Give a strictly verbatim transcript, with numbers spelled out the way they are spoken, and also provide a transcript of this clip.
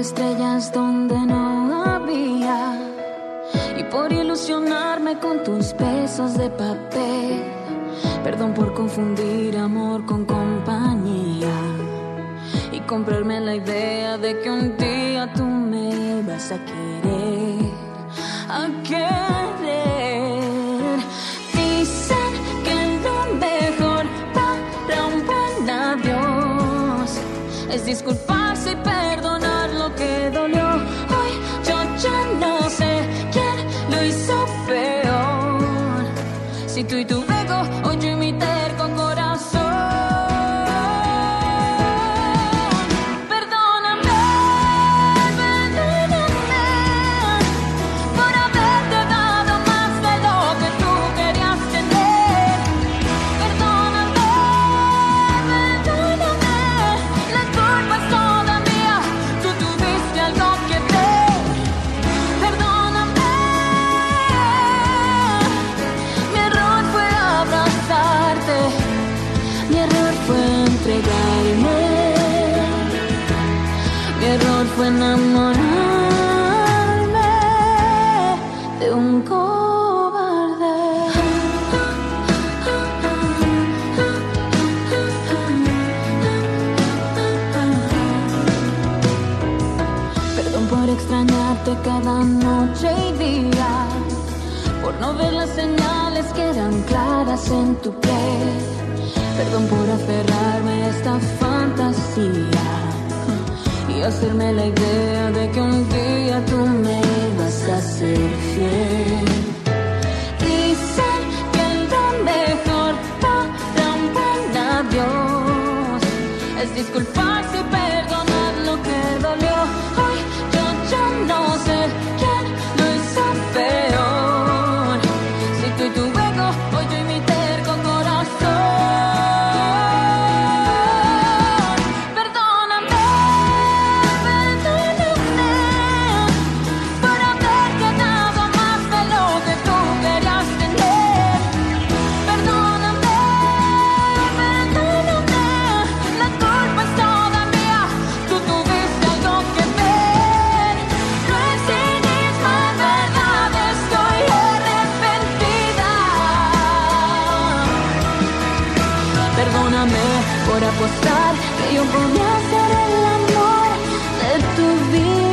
estrellas donde no había, y por ilusionarme con tus besos de papel. Perdón por confundir amor con compañía y comprarme la idea de que un día tú me vas a querer, a querer. Dicen que lo mejor para un buen adiós es disculparse y perdonar lo que dolió. Hoy yo ya no sé quién lo hizo peor, si tú y tu ego o yo y mi terco corazón. Perdóname, perdóname por haberte dado más de lo que tú querías tener. Perdóname, perdóname, la culpa es toda mía, tú tuviste algo que ver. Perdóname, mi error fue abrazarte, mi error fue entregarme, mi error fue enamorarme de un cobarde. Perdón por extrañarte cada noche y día, por no ver las señales que eran claras en tu piel. Perdón por aferrarme a esta fantasía y hacerme la idea de que un día tú me vas a ser fiel. Dicen que lo mejor para un buen adiós es disculparse y perdonar lo que dolió. Hoy yo ya no sé quién lo hizo peor, si tú y tu ego o yo y mi terco corazón. Perdóname, perdóname por haberte dado más de lo que tú querías tener. Perdóname, perdóname, la culpa es toda mía, tú tuviste algo que ver. No es cinismo, en verdad estoy arrepentida. Perdóname por apostar que yo podía ser el amor de tu vida.